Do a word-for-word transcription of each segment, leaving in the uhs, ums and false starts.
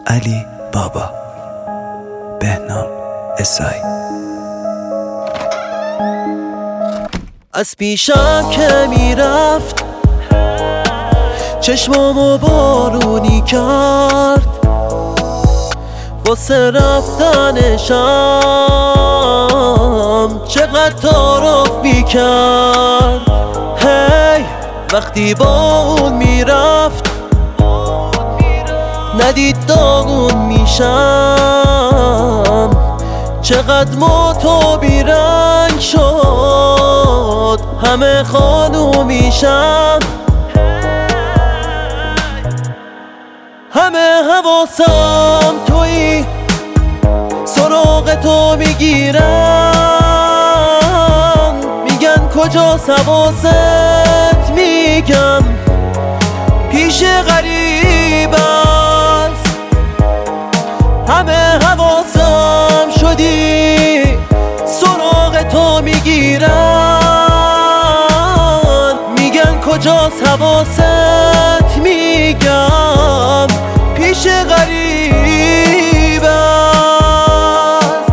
علی بابا، بهنام اسایی. از پیشم که میرفت چشمامو بارونی کرد، واسه رفتنشم چقدر تعارف میکرد. هی وقتی با اون میرفت ندید داغون میشم، چقدر موتو بیرنگ شد همه خانوم میشم. همه حواسم تویی، سراغ تو میگیرن، میگن کجاست حواست، میگم پیش غریب است. همه حواسم شدی، سراغ تو میگیرن، میگن کجاست حواست، میگم پیش غریب است.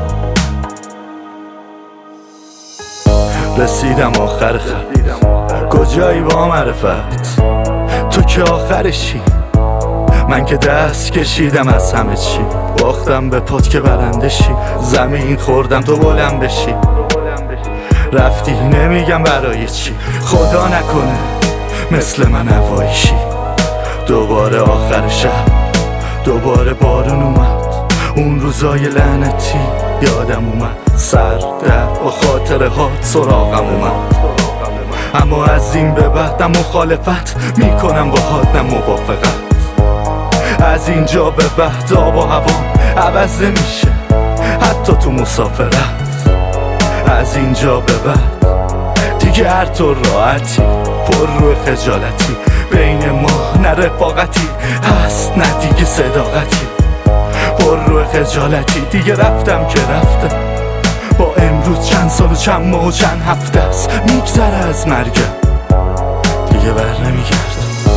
رسیدم آخر خط، کجایی با معرفت؟ تو که آخرشی، من که دست کشیدم از همه چی. باختم به پات که برنده شی، زمین خوردم تو بلند بشی. رفتی نمیگم برای چی، خدا نکنه مثل من هوایی شی. دوباره آخر شب، دوباره بارون اومد، اون روزای لعنتی یادم اومد. سر در با خاطره هات سراغم اومد، اما از این به بعد نه مخالفت میکنم با هات نه موافقت. از اینجا به بعد آب و هوا عوض نمیشه حتی تو مسافرت. از اینجا به بعد دیگه هر طور راحتی، پر رو خجالتی، بین ما نه رفاقتی هست نه دیگه صداقتی. پر رو خجالتی دیگه رفتم که رفتم، با امروز چند سال و چند ماه و چند هفته است میگذره از مرگم، دیگه بر نمیگرد.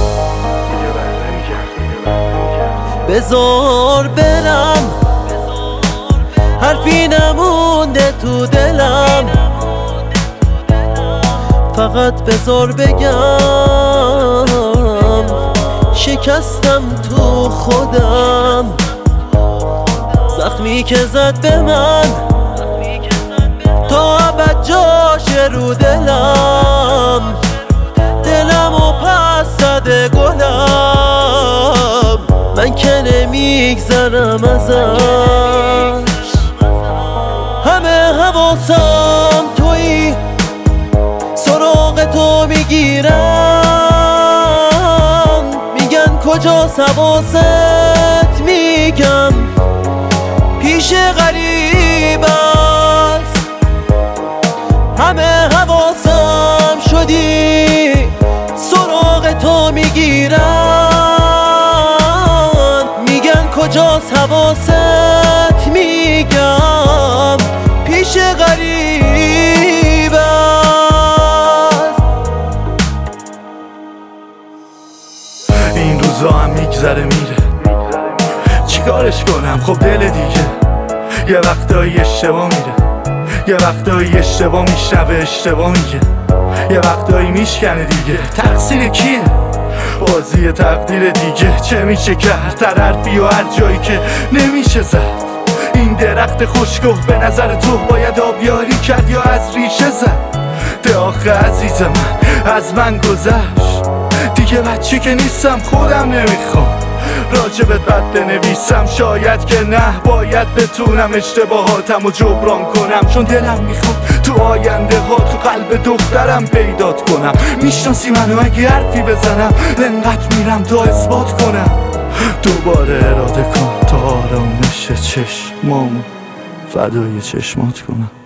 بذار برم، حرفی نمونده تو دلم، فقط بذار بگم شکستم تو خودم. زخمی که زد به من تا ابد جاشه رو دلم، دلم و پس زده گلم، من که نمیگذرم ازش. همه حواسم تویی، سراغ تو میگیرن، میگن کجاست حواست، میگم پیش غریب است. همه حواسم شدی، سراغ تو میگیرن، میگن کجاست حواست، میگم پیش غریب است. این روزا هم میگذره میره، چیکارش کنم خب دل دیگه. یه وقتایی اشتباه میره، یه وقتایی اشتباه میشنوه اشتباه میگه، یه وقتایی میشکنه دیگه. تقصیر کیه؟ بازی تقدیر دیگه. چه میشه کرد؟ هر حرفی و هر جایی که نمیشه زد. این درخت خشکو به نظر تو باید آبیاری کرد یا از ریشه زد؟ ده آخه عزیز من از من گذشت، دیگه بچه که نیستم خودم نمیخوام راجبت بد بنویسم. شاید که نه، باید بتونم اشتباهاتم رو جبران کنم، چون دلم میخواد تو آینده ها تو قلب دخترم پیدات کنم. میشناسی منو اگه حرفی بزنم لنقت میرم تا اثبات کنم. دوباره اراده کن تا آرامش چشمامو فدای چشمات کنم.